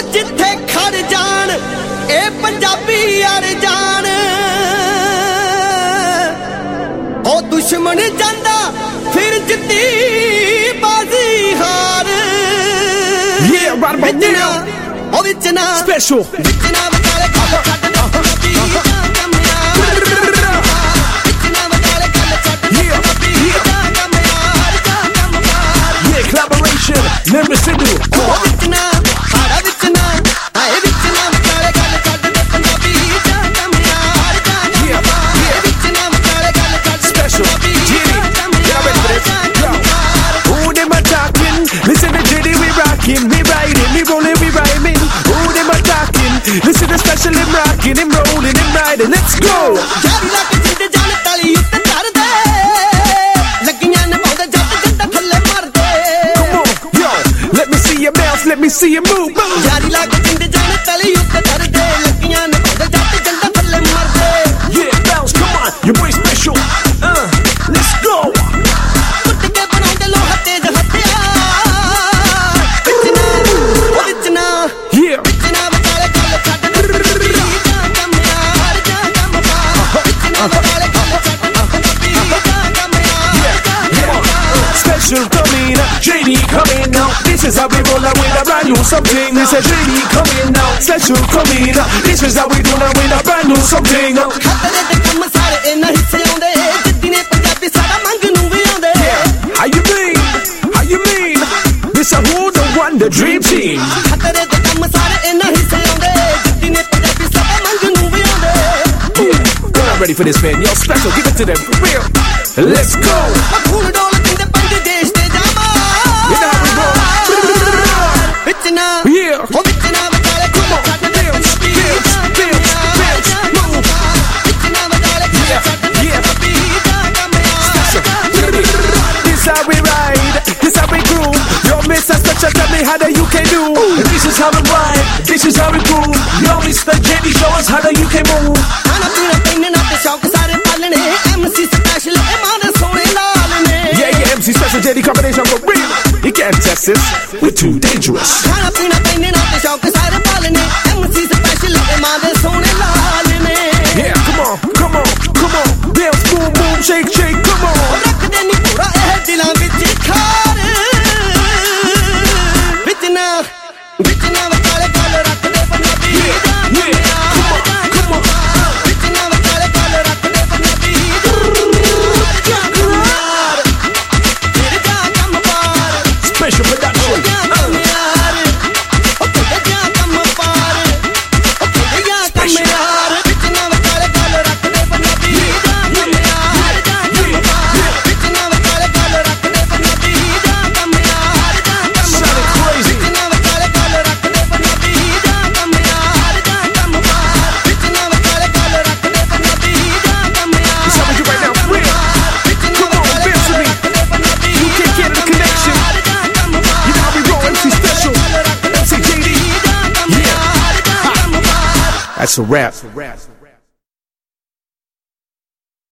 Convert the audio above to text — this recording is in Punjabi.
ਜਿੱਥੇ ਖੜ ਜਾਣ ਇਹ ਪੰਜਾਬੀ ਯਾਰ ਜਾਨ ਉਹ ਦੁਸ਼ਮਣ ਜਾਂਦਾ ਫਿਰ ਜਿੱਤੀ ਬਾਜ਼ੀ ਹਾਰ Yeah, right about now. ਉਹ ਵਿੱਚ ਨਾ Special. ਵਿੱਚ ਨਾ ਵਿਚਾਲੇ ਗੱਲ ਛੱਡ ਦੇ ਪੰਜਾਬੀ ਜਾਂ ਕੰਮ ਯਾਰ ਵਿੱਚ ਨਾ ਵਿਚਾਲੇ ਗੱਲ ਛੱਡ ਦੇ ਪੰਜਾਬੀ ਜਾਂ ਕੰਮ ਯਾਰ ਜਾਂ ਕੰਮ ਯਾਰ Yeah, collaboration. Never single. ਉਹ ਵਿੱਚ ਨਾ ਸਾਰਾ ਵਿੱਚ ਨਾ ਆਏ ਵਿੱਚ ਨਾ ਵਿਚਾਲੇ ਗੱਲ ਛੱਡ ਦੇ ਪੰਜਾਬੀ ਜਾਂ ਕੰਮ ਯਾਰ ਜਾਂ ਕੰਮ ਯਾਰ ਵਿੱਚ ਨਾ ਵਿਚਾਲੇ ਗੱਲ ਛੱਡ ਦੇ Special. ਪੰਜਾਬੀ ਜਾਂ ਕੰਮ Y'all ready for this? Yo. Who them a talking? Listen to JD, we rocking, we riding, we rolling, we rhyming. Who them a talking? Listen to Special, him rocking, him rolling, him riding. Let's go. ਜਾਰੀ ਲੱਗ ਜਿੰਦ ਜਾਨ ਤਾਲੀ ਉੱਤੇ ਧਰਦੇ ਲੱਗੀਆਂ ਨੇ ਬਹੁਤ ਜੱਟ ਜੱਟ ਥੱਲੇ ਮਰਦੇ Come on, yo. Let me see your bounce, let me see you move. Boom. ਜਾਰੀ ਲੱਗ ਜਿੰਦ ਜਾਨ ਤਾਲੀ ਉੱਤੇ ਧਰਦੇ ਲੱਗੀਆਂ ਨੇ ਬਹੁਤ ਜੱਟ ਜੱਟ ਥੱਲੇ ਮਰਦੇ Yeah, bounce, come on. Your boy Special. Let's go. ਟੁੱਟ ਕੇ ਬਣਾਉਂਦੇ ਲੋਹਾ ਤੇਜ਼ ਹੱਥਿਆਰ ਵਿੱਚ ਨਾ Yeah. ਵਿੱਚ ਨਾ ਵਿਚਾਲੇ ਗੱਲ ਛੱਡ ਦੇ ਪੰਜਾਬੀ ਜਾਂ ਕੰਮ ਯਾਰ ਜਾਂ ਕੰਮ ਬਾਰ ਵਿੱਚ ਨਾ ਵਿਚਾਲੇ ਗੱਲ ਛੱਡ ਦੇ ਪੰਜਾਬੀ ਜਾਂ ਕੰਮ ਯਾਰ ਜਾਂ ਕੰਮ ਬਾਰ Special coming out, JD coming out. This is how we roll out with a brand new something. This is JD coming out, Special coming out. This is how we do now with a brand new something. ਖਤਰੇ ਦੇ ਕੰਮ ਸਾਰੇ ਇਹਨਾਂ ਹਿੱਸੇ ਆਉਂਦੇ ਜਿੱਦੀ ਨੇ ਪੰਜਾਬੀ ਸਾਡਾ ਮੰਗ ਨੂੰ ਵੀ ਆਉਂਦੇ How you mean? How you mean? This a who the one, the dream team. ਖਤਰੇ ਦੇ ਕੰਮ ਸਾਰੇ ਇਹਨਾਂ ਹਿੱਸੇ ਆਉਂਦੇ ਜਿੱਦੀ ਨੇ ਪੰਜਾਬੀ ਸਾਡਾ ਮੰਗ ਨੂੰ ਵੀ ਆਉਂਦੇ We're not ready for this, man. Yo, Special, give it to them for real. Let's go. ਖੂਨ ਡੋਲ ਦਿੰਦੇ ਪੰਜ ਦੇਸ਼ ਤੇ ਜਾਵਾਂ You know how we roll. ਵਿੱਚ ਨਾ Yeah. ਉਹ ਵਿੱਚ ਨਾ ਵਿਚਾਲੇ Come on, ਛੱਡ ਦੇ bounce, Punjabi bounce, bounce, bounce, move. ਵਿੱਚ ਨਾ ਵਿਚਾਲੇ Yeah, ਛੱਡ ਦੇ yeah. ਪੰਜਾਬੀ ਜਾਂ ਕੰਮ ਯਾਰ This how we ride, this how we groove. Yo, Mr. Special, tell me how the UK do. This is how we ride, this is how we groove. Yo, Mr. JD, show us how the UK move. ਖਾਣਾ ਪੀਣਾ ਪਹਿਨਣਾ ਤੇ ਸ਼ੌਕ ਸਾਰੇ ਪਾਲਣੇ MC ਸਪੈਸ਼ਲ ਇਹ ਮਾਨ ਸੋਹਣੇ ਲਾਲ ਨੇ Yeah, yeah, MC Special, JD combination for real. You can't test this, we're too dangerous. ਖਾਣਾ ਪੀਣਾ ਪਹਿਨਣਾ ਤੇ ਸ਼ੌਕ ਸਾਰੇ ਪਾਲਣੇ MC ਸਪੈਸ਼ਲ ਇਹ ਮਾਨ ਸੋਹਣੇ ਲਾਲ ਨੇ Yeah, come on, come on, come on. Bounce, boom, boom, shake, shake, come on. ਰੱਖਦੇ ਨੀ ਪੂਰਾ ਇਹ ਦਿਲਾਂ ਵਿੱਚ ਖਾਰ ਵਿੱਚ ਨਾ ਵਿਚਾਲੇ ਗੱਲ ਰੱਖਦੇ ਪੰਜਾਬੀ ਜਾਂ ਕੰਮ ਯਾਰ ਜਾਂ ਕੰਮ ਬਾਰ ਵਿੱਚ ਨਾ ਵਿਚਾਲੇ ਗੱਲ ਰੱਖਦੇ ਪੰਜਾਬੀ ਜਾਂ ਕੰਮ ਯਾਰ ਫਿਰ ਜਾਂ ਕੰਮ ਬਾਰ Special production. ਜਾਂ ਕੰਮ ਯਾਰ ਉਹ ਕਿਤੇ ਜਾਂ ਕੰਮ ਪਾਰ ਉਹ ਕਿਤੇ ਜਾਂ ਕੰਮ ਯਾਰ ਵਿੱਚ ਨਾ ਵਿਚਾਲੇ ਗੱਲ ਰੱਖਦੇ ਪੰਜਾਬੀ ਜਾਂ ਕੰਮ ਯਾਰ ਜਾਂ ਕੰਮ ਬਾਰ ਵਿੱਚ ਨਾ ਵਿਚਾਲੇ ਗੱਲ ਰੱਖਦੇ ਪੰਜਾਬੀ ਜਾਂ ਕੰਮ ਯਾਰ ਜਾਂ ਕੰਮ Sounding crazy. ਵਿੱਚ ਨਾ ਵਿਚਾਲੇ ਗੱਲ ਰੱਖਦੇ ਪੰਜਾਬੀ ਜਾਂ ਕੰਮ ਯਾਰ ਜਾਂ ਕੰਮ ਬਾਰ ਵਿੱਚ ਨਾ ਵਿਚਾਲੇ ਗੱਲ ਰੱਖਦੇ ਪੰਜਾਬੀ ਜਾਂ ਕੰਮ ਯਾਰ This how we do right now, for real. ਵਿੱਚ ਨਾ Come on, ਵਿਚਾਲੇ dance with me. ਰੱਖਦੇ Punjabi You can't get the connection. ਜਾਂ ਕੰਮ ਬਾਰ You know how we roll, MC Special, MC JD. ਜਾਂ ਕੰਮ ਯਾਰ ਜਾਂ ਕੰਮ ਬਾਰ That's a rap.